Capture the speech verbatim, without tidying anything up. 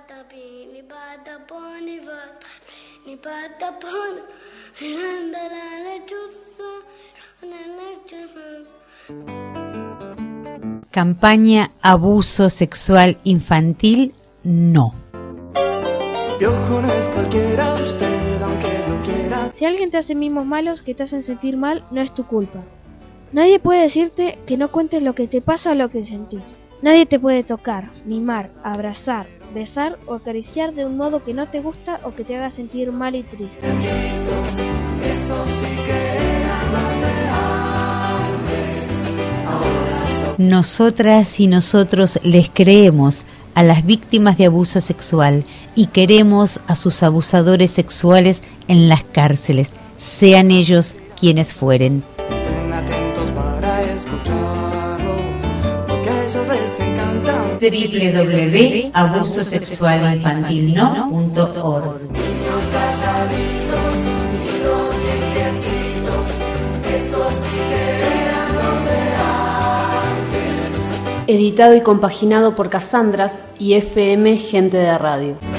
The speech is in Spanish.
Campaña abuso sexual infantil, no. Piojo no es cualquiera, usted aunque no quiera. Si alguien te hace mimos malos que te hacen sentir mal, no es tu culpa. Nadie puede decirte que no cuentes lo que te pasa o lo que sentís. Nadie te puede tocar, mimar, abrazar, besar o acariciar de un modo que no te gusta o que te haga sentir mal y triste. Eso sí que era más de antes. Ahora so- Nosotras y nosotros les creemos a las víctimas de abuso sexual y queremos a sus abusadores sexuales en las cárceles, sean ellos quienes fueren. Estén atentos para escucharlos, porque a ellos les encantan. doble u doble u doble u punto abuso sexual infantil no punto org. Niños calladitos, niños bien quietitos, eso sí que eran los de antes. Editado y compaginado por Casandras y F M Gente de Radio.